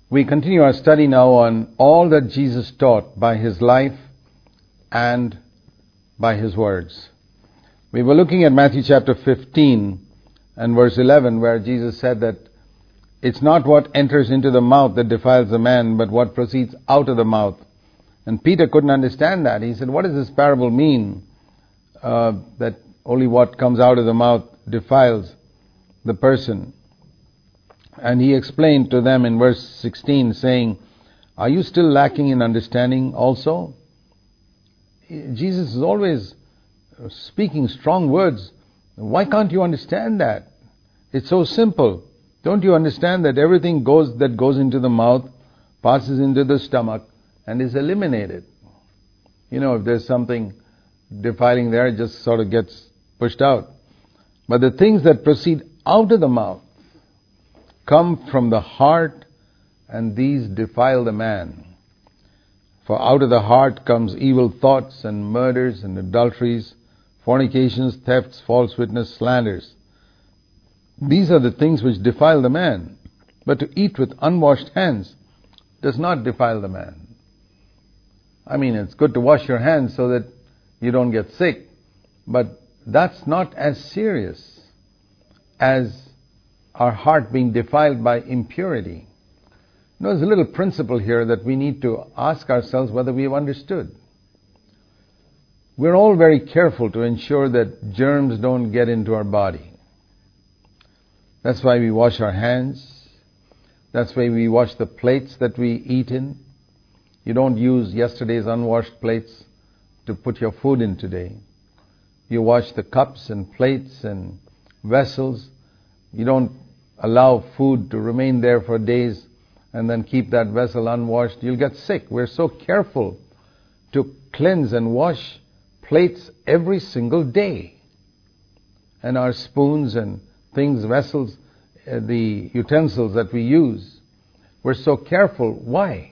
We continue our study now on all that Jesus taught by His life and by His words. We were looking at Matthew chapter 15 and verse 11, where Jesus said that it's not what enters into the mouth that defiles the man, but what proceeds out of the mouth. And Peter couldn't understand that. He said, what does this parable mean? That only what comes out of the mouth defiles the person. And he explained to them in verse 16, saying, are you still lacking in understanding also? Jesus is always speaking strong words. Why can't you understand that? It's so simple. Don't you understand that everything that goes into the mouth passes into the stomach and is eliminated? You know, if there's something defiling there, it just sort of gets pushed out. But the things that proceed out of the mouth come from the heart, and these defile the man. For out of the heart comes evil thoughts and murders and adulteries, fornications, thefts, false witness, slanders. These are the things which defile the man. But to eat with unwashed hands does not defile the man. I mean, it's good to wash your hands so that you don't get sick, but that's not as serious as our heart being defiled by impurity. There's a little principle here that we need to ask ourselves whether we have understood. We're all very careful to ensure that germs don't get into our body. That's why we wash our hands. That's why we wash the plates that we eat in. You don't use yesterday's unwashed plates to put your food in today. You wash the cups and plates and vessels. You don't allow food to remain there for days and then keep that vessel unwashed. You'll get sick. We're so careful to cleanse and wash plates every single day. And our spoons and things, vessels, the utensils that we use, we're so careful. Why?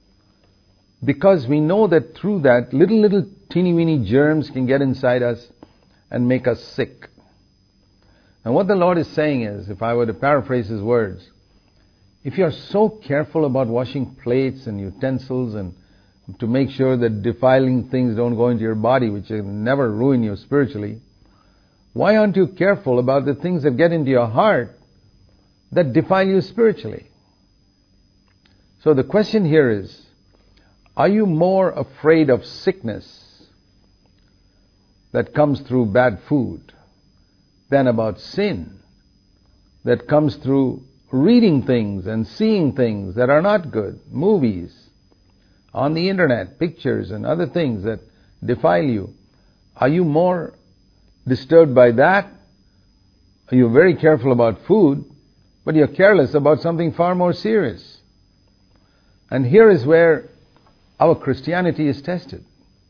Because we know that through that, little teeny weeny germs can get inside us and make us sick. And what the Lord is saying is, if I were to paraphrase His words, if you're so careful about washing plates and utensils and to make sure that defiling things don't go into your body, which will never ruin you spiritually, why aren't you careful about the things that get into your heart that defile you spiritually? So the question here is, are you more afraid of sickness that comes through bad food than about sin that comes through reading things and seeing things that are not good, movies, on the internet, pictures and other things that defile you? Are you more disturbed by that? Are you very careful about food, but you're careless about something far more serious? And here is where our Christianity is tested.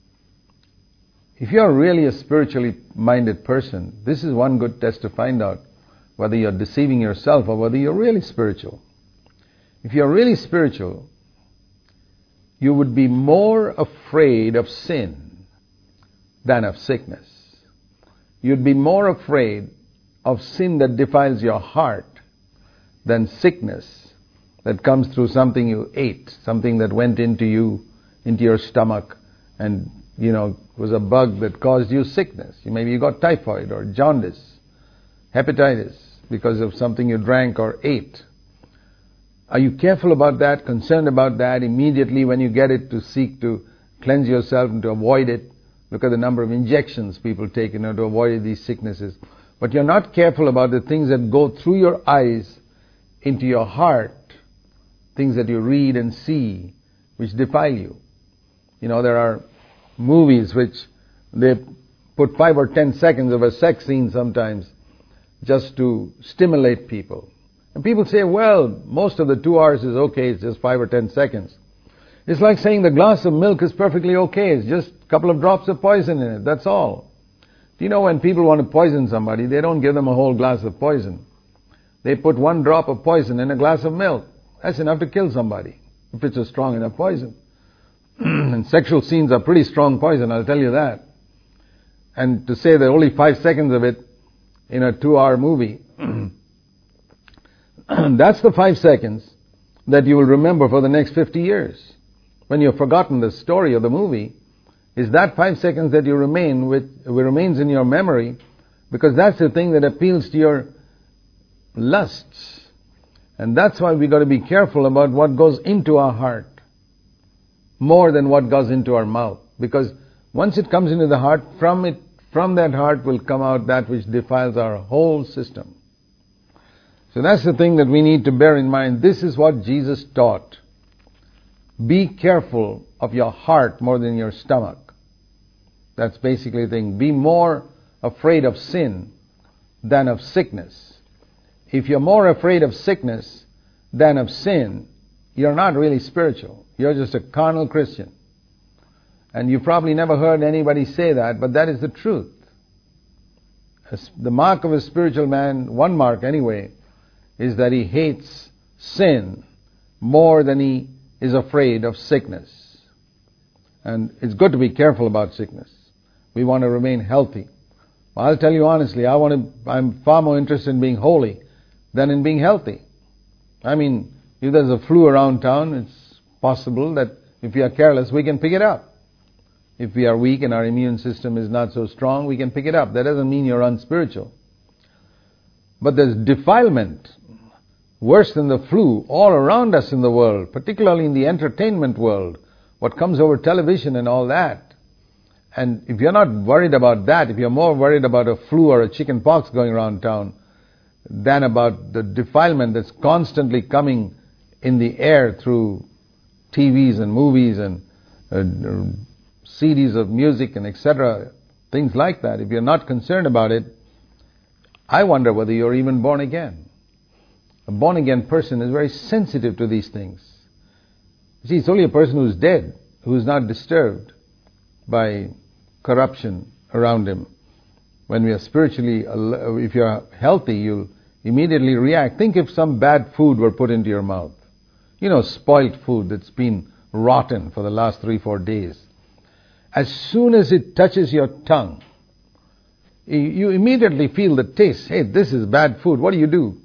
If you're really a spiritually minded person, this is one good test to find out whether you're deceiving yourself or whether you're really spiritual. If you're really spiritual, you would be more afraid of sin than of sickness. You'd be more afraid of sin that defiles your heart than sickness that comes through something you ate, something that went into your stomach and, was a bug that caused you sickness. Maybe you got typhoid or jaundice, hepatitis, because of something you drank or ate. Are you careful about that, concerned about that immediately when you get it to seek to cleanse yourself and to avoid it? Look at the number of injections people take to avoid these sicknesses. But you're not careful about the things that go through your eyes into your heart, things that you read and see, which defile you. There are movies which they put 5 or 10 seconds of a sex scene sometimes just to stimulate people. And people say, well, most of the 2 hours is okay, it's just 5 or 10 seconds. It's like saying the glass of milk is perfectly okay, it's just a couple of drops of poison in it, that's all. Do you know when people want to poison somebody, they don't give them a whole glass of poison. They put 1 drop of poison in a glass of milk. That's enough to kill somebody, if it's a strong enough poison. And sexual scenes are pretty strong poison, I'll tell you that. And to say that only 5 seconds of it in a 2-hour movie, that's the 5 seconds that you will remember for the next 50 years. When you've forgotten the story or the movie, is that 5 seconds that you remains in your memory, because that's the thing that appeals to your lusts. And that's why we got to be careful about what goes into our heart more than what goes into our mouth. Because once it comes into the heart, from that heart will come out that which defiles our whole system. So that's the thing that we need to bear in mind. This is what Jesus taught. Be careful of your heart more than your stomach. That's basically the thing. Be more afraid of sin than of sickness. If you're more afraid of sickness than of sin, you're not really spiritual. You're just a carnal Christian. And you probably never heard anybody say that, but that is the truth. The mark of a spiritual man, one mark anyway, is that he hates sin more than he is afraid of sickness. And it's good to be careful about sickness. We want to remain healthy. Well, I'll tell you honestly, I'm far more interested in being holy than in being healthy. I mean, if there's a flu around town, it's possible that if we are careless, we can pick it up. If we are weak and our immune system is not so strong, we can pick it up. That doesn't mean you're unspiritual. But there's defilement, worse than the flu, all around us in the world, particularly in the entertainment world, what comes over television and all that. And if you're not worried about that, if you're more worried about a flu or a chicken pox going around town than about the defilement that's constantly coming in the air through TVs and movies and CDs of music and etc., things like that, if you're not concerned about it, I wonder whether you're even born again. A born again person is very sensitive to these things. You see, it's only a person who's dead, who's not disturbed by corruption around him. When we are spiritually, if you're healthy, you'll immediately react. Think if some bad food were put into your mouth. You know, spoilt food that's been rotten for the last 3-4 days. As soon as it touches your tongue, you immediately feel the taste. Hey, this is bad food. What do?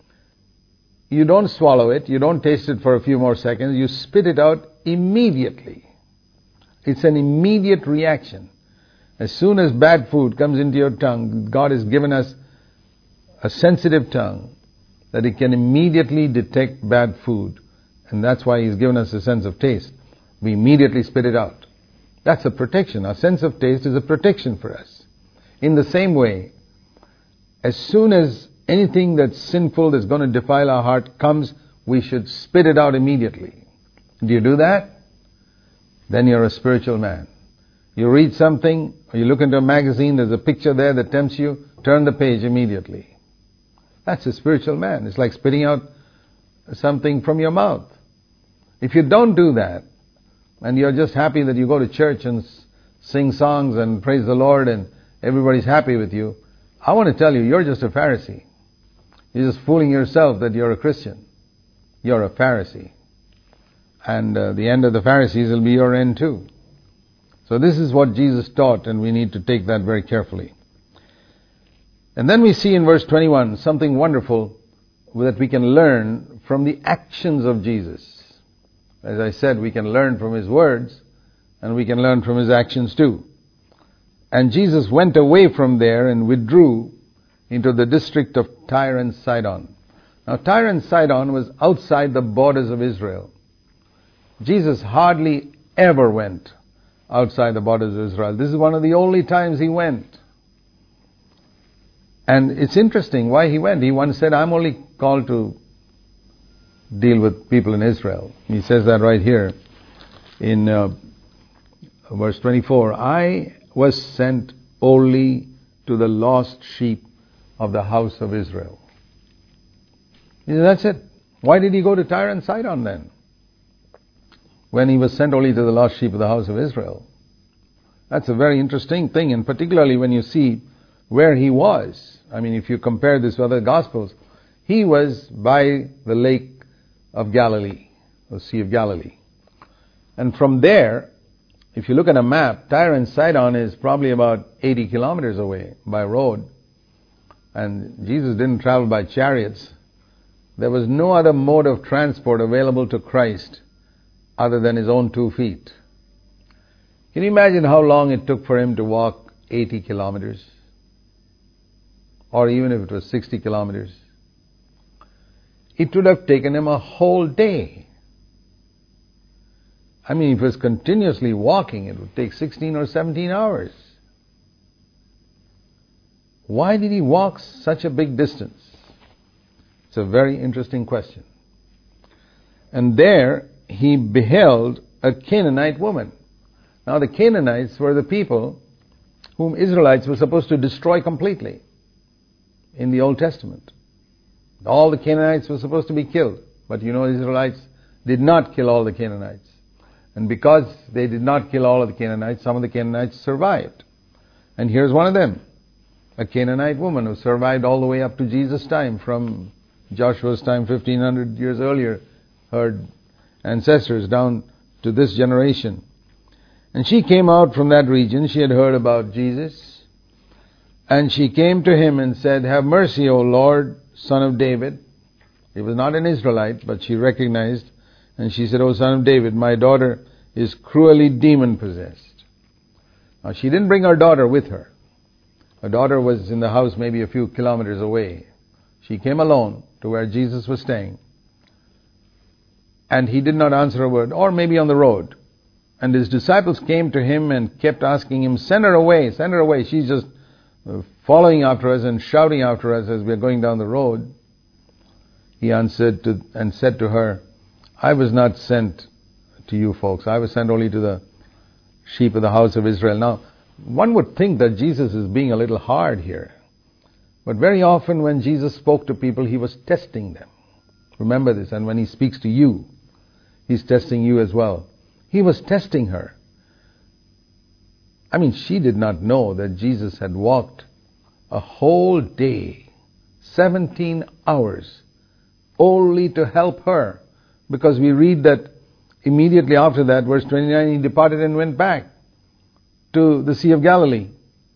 You don't swallow it. You don't taste it for a few more seconds. You spit it out immediately. It's an immediate reaction. As soon as bad food comes into your tongue, God has given us a sensitive tongue that it can immediately detect bad food. And that's why He's given us a sense of taste. We immediately spit it out. That's a protection. Our sense of taste is a protection for us. In the same way, as soon as anything that's sinful, that's going to defile our heart comes, we should spit it out immediately. Do you do that? Then you're a spiritual man. You read something, or you look into a magazine, there's a picture there that tempts you, turn the page immediately. That's a spiritual man. It's like spitting out something from your mouth. If you don't do that, and you're just happy that you go to church and sing songs and praise the Lord and everybody's happy with you, I want to tell you, you're just a Pharisee. You're just fooling yourself that you're a Christian. You're a Pharisee. And the end of the Pharisees will be your end too. So this is what Jesus taught, and we need to take that very carefully. And then we see in verse 21 something wonderful that we can learn from the actions of Jesus. As I said, we can learn from His words, and we can learn from His actions too. And Jesus went away from there and withdrew into the district of Tyre and Sidon. Now, Tyre and Sidon was outside the borders of Israel. Jesus hardly ever went outside the borders of Israel. This is one of the only times He went. And it's interesting why He went. He once said, I'm only called to deal with people in Israel. He says that right here in verse 24. I was sent only to the lost sheep of the house of Israel. He said, that's it. Why did He go to Tyre and Sidon then, when He was sent only to the lost sheep of the house of Israel? That's a very interesting thing, and particularly when you see where He was. I mean, if you compare this with other Gospels, He was by the lake of Galilee, the Sea of Galilee. And from there, if you look at a map, Tyre and Sidon is probably about 80 kilometers away by road. And Jesus didn't travel by chariots There was no other mode of transport available to Christ other than his own 2 feet. Can you imagine how long it took for him to walk 80 kilometers? Or even if it was 60 kilometers? It would have taken him a whole day. I mean, if he was continuously walking, it would take 16 or 17 hours. Why did he walk such a big distance? It's a very interesting question. And there he beheld a Canaanite woman. Now the Canaanites were the people whom Israelites were supposed to destroy completely in the Old Testament. All the Canaanites were supposed to be killed. But you know, Israelites did not kill all the Canaanites. And because they did not kill all of the Canaanites, some of the Canaanites survived. And here's one of them, a Canaanite woman who survived all the way up to Jesus' time, from Joshua's time 1500 years earlier, her ancestors down to this generation. And she came out from that region. She had heard about Jesus. And she came to him and said, "Have mercy, O Lord, Son of David." He was not an Israelite, but she recognized. And she said, "O Son of David, my daughter is cruelly demon-possessed." Now she didn't bring her daughter with her. Her daughter was in the house maybe a few kilometers away. She came alone to where Jesus was staying. And he did not answer a word, or maybe on the road. And his disciples came to him and kept asking him, "Send her away, send her away. She's just following after us and shouting after us as we're going down the road." He answered and said to her, "I was not sent to you folks. I was sent only to the sheep of the house of Israel." Now, one would think that Jesus is being a little hard here. But very often when Jesus spoke to people, he was testing them. Remember this. And when he speaks to you, he's testing you as well. He was testing her. I mean, she did not know that Jesus had walked a whole day, 17 hours, only to help her. Because we read that immediately after that, verse 29, he departed and went back to the Sea of Galilee.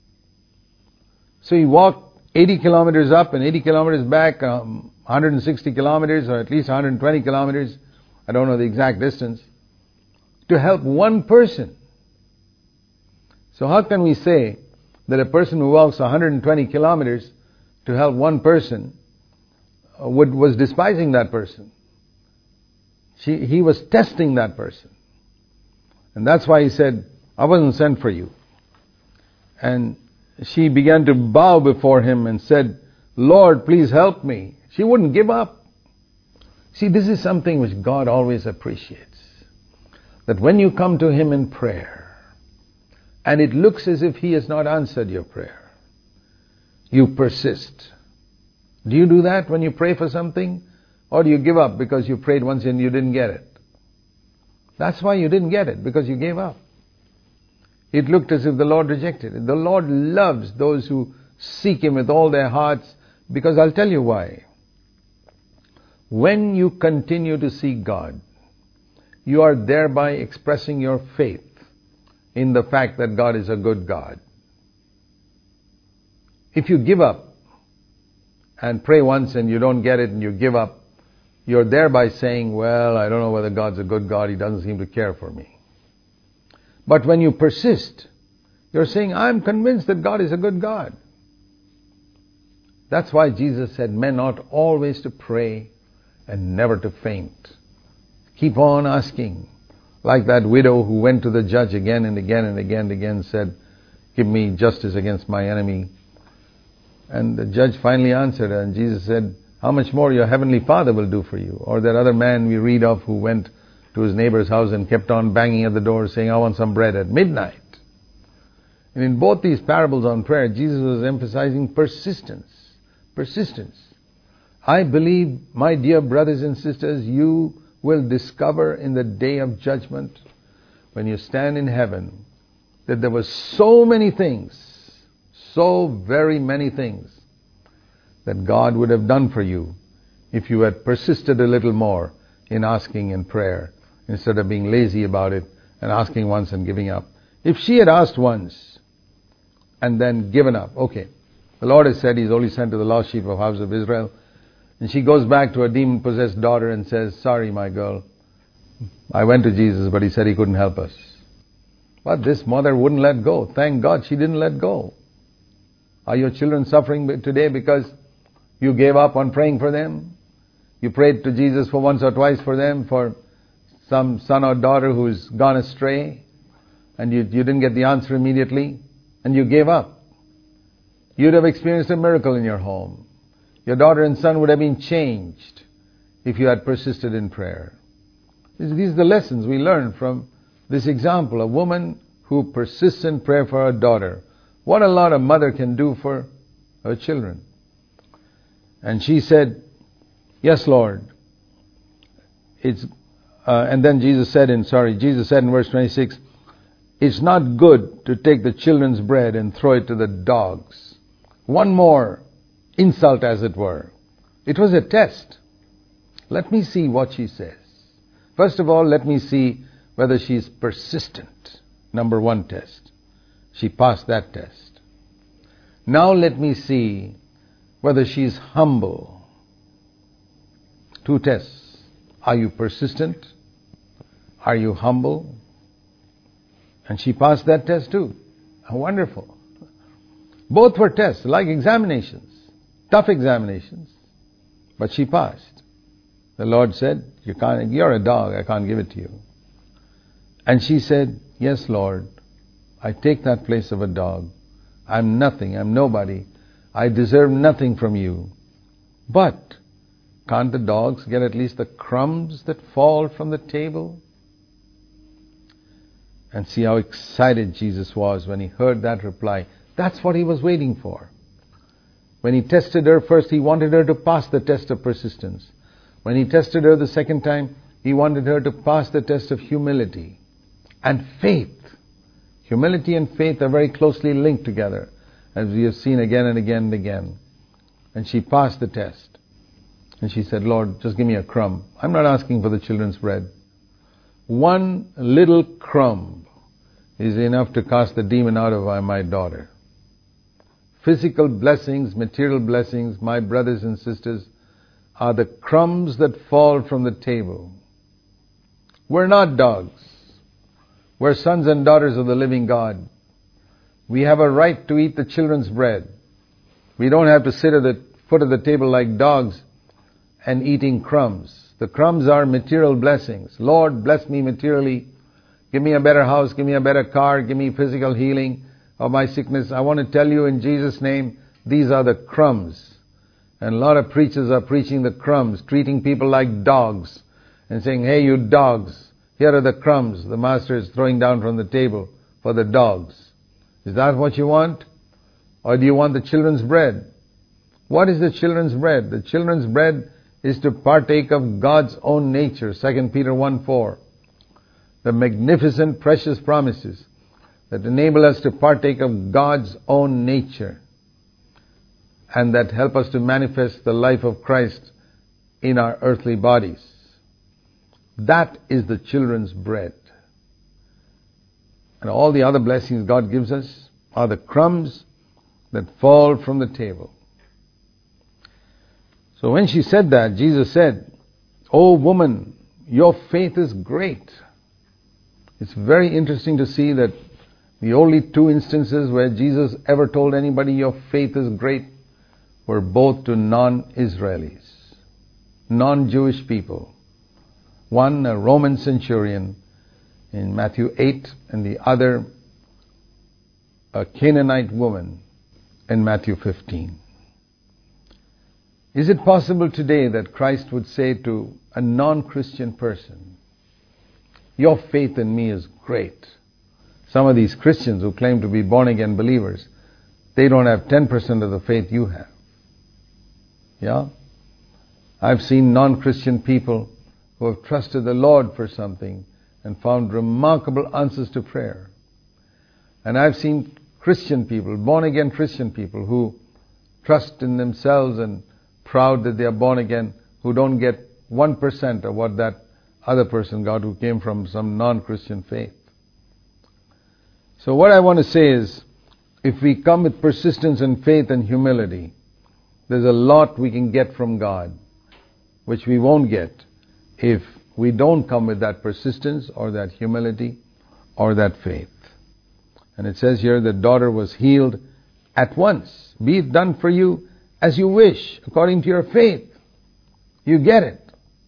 So he walked 80 kilometers up and 80 kilometers back, 160 kilometers, or at least 120 kilometers, I don't know the exact distance, to help one person. So how can we say that a person who walks 120 kilometers to help one person was despising that person? He was testing that person. And that's why he said, "I wasn't sent for you." And she began to bow before him and said, "Lord, please help me." She wouldn't give up. See, this is something which God always appreciates. That when you come to him in prayer, and it looks as if he has not answered your prayer, you persist. Do you do that when you pray for something? Or do you give up because you prayed once and you didn't get it? That's why you didn't get it, because you gave up. It looked as if the Lord rejected it. The Lord loves those who seek him with all their hearts, because I'll tell you why. When you continue to seek God, you are thereby expressing your faith in the fact that God is a good God. If you give up and pray once and you don't get it and you give up, you're thereby saying, "Well, I don't know whether God's a good God. He doesn't seem to care for me." But when you persist, you're saying, "I'm convinced that God is a good God." That's why Jesus said, "Men ought always to pray and never to faint." Keep on asking. Like that widow who went to the judge again and again and again and again, said, "Give me justice against my enemy." And the judge finally answered her, and Jesus said, "How much more your heavenly Father will do for you?" Or that other man we read of who went to his neighbor's house and kept on banging at the door saying, "I want some bread," at midnight. And in both these parables on prayer, Jesus was emphasizing persistence. Persistence. I believe, my dear brothers and sisters, you will discover in the day of judgment, when you stand in heaven, that there were so many things, so very many things, that God would have done for you if you had persisted a little more in asking in prayer, instead of being lazy about it and asking once and giving up. If she had asked once and then given up, okay, the Lord has said he's only sent to the lost sheep of the house of Israel. And she goes back to her demon-possessed daughter and says, sorry, my girl, I went to Jesus, but he said he couldn't help us. But this mother wouldn't let go. Thank God she didn't let go. Are your children suffering today because you gave up on praying for them? You prayed to Jesus for once or twice for them, for some son or daughter who's gone astray, and you didn't get the answer immediately, and you gave up. You'd have experienced a miracle in your home. Your daughter and son would have been changed if you had persisted in prayer. These are the lessons we learn from this example. A woman who persists in prayer for her daughter. What a lot a mother can do for her children. And she said, yes, Lord. And then Jesus said in verse 26, it's not good to take the children's bread and throw it to the dogs. One more insult, as it were. It was a test. Let me see what she says. First of all, let me see whether she's persistent. Number one test. She passed that test. Now let me see whether she's humble. Two tests. Are you persistent? Are you humble? And she passed that test too. Wonderful. Both were tests, like examinations. Tough examinations. But she passed. The Lord said, you're a dog, I can't give it to you. And she said, yes, Lord, I take that place of a dog. I'm nothing, I'm nobody. I deserve nothing from you. But can't the dogs get at least the crumbs that fall from the table? And see how excited Jesus was when he heard that reply. That's what he was waiting for. When he tested her first, he wanted her to pass the test of persistence. When he tested her the second time, he wanted her to pass the test of humility and faith. Humility and faith are very closely linked together, as we have seen again and again and again. And she passed the test. And she said, Lord, just give me a crumb. I'm not asking for the children's bread. One little crumb is enough to cast the demon out of my daughter. Physical blessings, material blessings, my brothers and sisters, are the crumbs that fall from the table. We're not dogs. We're sons and daughters of the living God. We have a right to eat the children's bread. We don't have to sit at the foot of the table like dogs and eating crumbs. The crumbs are material blessings. Lord, bless me materially. Give me a better house, give me a better car, give me physical healing of my sickness. I want to tell you in Jesus' name, these are the crumbs. And a lot of preachers are preaching the crumbs, treating people like dogs and saying, hey, you dogs, here are the crumbs the master is throwing down from the table for the dogs. Is that what you want? Or do you want the children's bread? What is the children's bread? The children's bread is to partake of God's own nature. 2 Peter 1:4. The magnificent, precious promises that enable us to partake of God's own nature and that help us to manifest the life of Christ in our earthly bodies. That is the children's bread. And all the other blessings God gives us are the crumbs that fall from the table. So when she said that, Jesus said, "O woman, your faith is great." It's very interesting to see that the only two instances where Jesus ever told anybody your faith is great were both to non-Israelis, non-Jewish people. One, a Roman centurion in Matthew 8, and the other, a Canaanite woman in Matthew 15. Is it possible today that Christ would say to a non-Christian person, your faith in me is great? Some of these Christians who claim to be born-again believers, they don't have 10% of the faith you have. Yeah? I've seen non-Christian people who have trusted the Lord for something and found remarkable answers to prayer. And I've seen Christian people, born-again Christian people, who trust in themselves and proud that they are born again, who don't get 1% of what that other person got who came from some non-Christian faith. So what I want to say is, if we come with persistence and faith and humility, there's a lot we can get from God. which we won't get if we don't come with that persistence or that humility or that faith. And it says here, the daughter was healed at once. Be it done for you as you wish, according to your faith. You get it.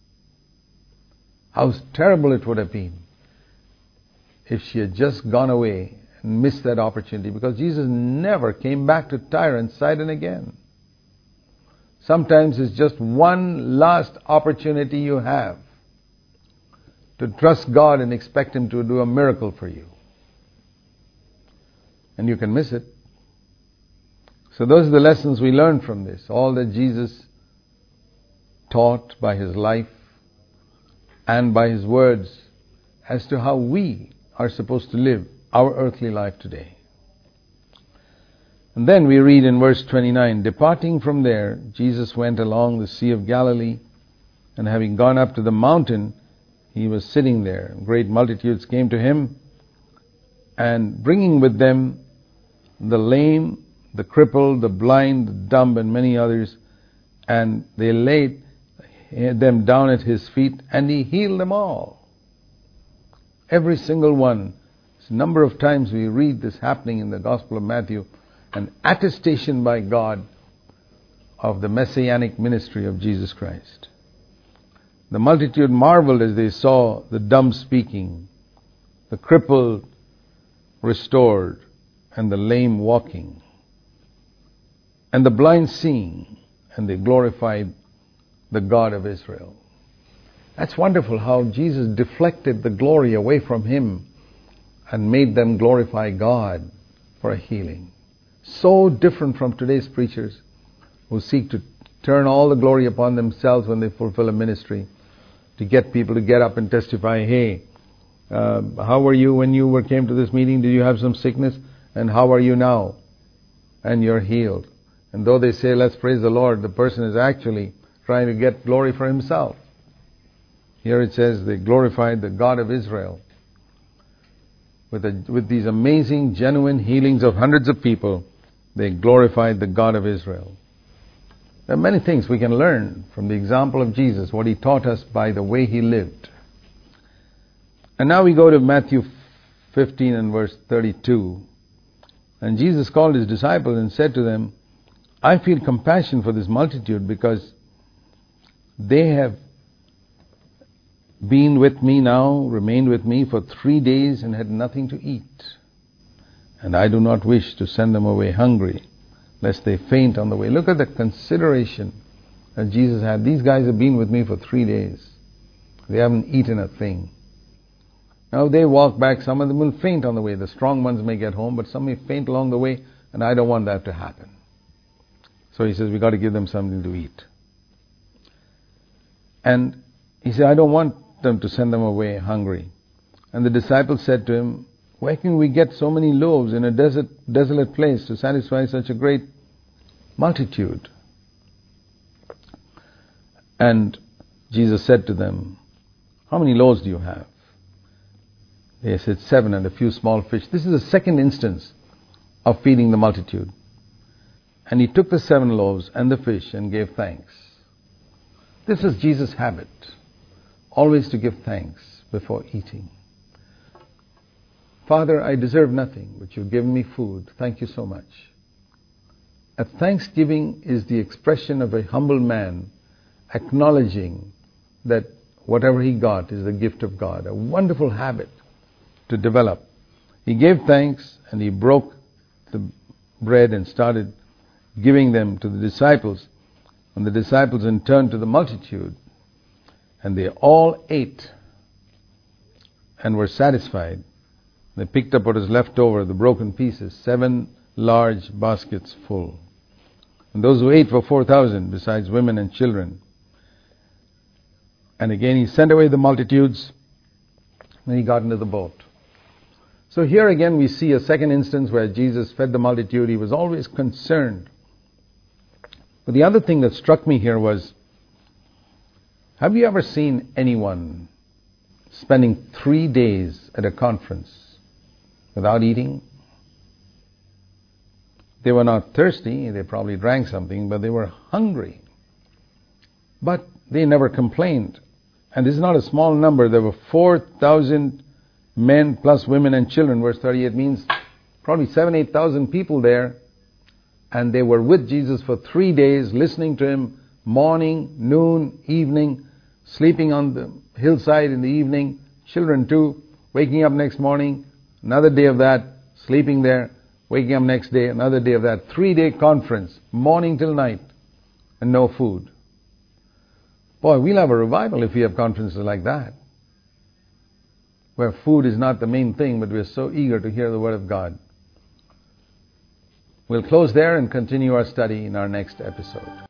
How terrible it would have been if she had just gone away and missed that opportunity, because Jesus never came back to Tyre and Sidon again. Sometimes it's just one last opportunity you have to trust God and expect Him to do a miracle for you. And you can miss it. So those are the lessons we learn from this. All that Jesus taught by His life and by His words as to how we are supposed to live our earthly life today. And then we read in verse 29, departing from there, Jesus went along the Sea of Galilee, and having gone up to the mountain, He was sitting there. Great multitudes came to Him, and bringing with them the lame, the crippled, the blind, the dumb, and many others, and they laid them down at His feet, and He healed them all. Every single one. A number of times we read this happening in the Gospel of Matthew, an attestation by God of the messianic ministry of Jesus Christ. The multitude marveled as they saw the dumb speaking, the crippled restored, and the lame walking, and the blind seeing, and they glorified the God of Israel. That's wonderful how Jesus deflected the glory away from Him and made them glorify God for a healing. So different from today's preachers who seek to turn all the glory upon themselves when they fulfill a ministry, to get people to get up and testify, hey, how were you when you came to this meeting? Did you have some sickness? And how are you now? And you're healed. And though they say, let's praise the Lord, the person is actually trying to get glory for himself. Here it says they glorified the God of Israel. With these amazing, genuine healings of hundreds of people, they glorified the God of Israel. There are many things we can learn from the example of Jesus, what He taught us by the way He lived. And now we go to Matthew 15 and verse 32. And Jesus called His disciples and said to them, I feel compassion for this multitude, because they have been with me now, remained with me for 3 days and had nothing to eat. And I do not wish to send them away hungry, lest they faint on the way. Look at the consideration that Jesus had. These guys have been with me for 3 days. They haven't eaten a thing. Now they walk back, some of them will faint on the way. The strong ones may get home, but some may faint along the way, and I don't want that to happen. So He says, we got to give them something to eat. And He said, I don't want them to send them away hungry. And the disciples said to Him, where can we get so many loaves in a desolate place to satisfy such a great multitude? And Jesus said to them, how many loaves do you have? They said 7 and a few small fish. This is the second instance of feeding the multitude. And He took the 7 loaves and the fish and gave thanks. This was Jesus' habit, always to give thanks before eating. Father, I deserve nothing, but You've given me food. Thank You so much. A thanksgiving is the expression of a humble man acknowledging that whatever he got is the gift of God. A wonderful habit to develop. He gave thanks and He broke the bread and started giving them to the disciples. And the disciples in turn to the multitude. And they all ate and were satisfied. They picked up what was left over, the broken pieces, 7 large baskets full. And those who ate were 4,000, besides women and children. And again He sent away the multitudes, and He got into the boat. So here again we see a second instance where Jesus fed the multitude. He was always concerned. But the other thing that struck me here was, have you ever seen anyone spending 3 days at a conference without eating? They were not thirsty, they probably drank something, but they were hungry. But they never complained. And this is not a small number. There were 4,000 men plus women and children. Verse 38 means probably 8,000 people there. And they were with Jesus for 3 days, listening to him morning, noon, evening, sleeping on the hillside in the evening, children too, waking up next morning, another day of that, sleeping there, waking up next day, another day of that. 3-day conference, morning till night, and no food. Boy, we'll have a revival if we have conferences like that, where food is not the main thing, but we're so eager to hear the Word of God. We'll close there and continue our study in our next episode.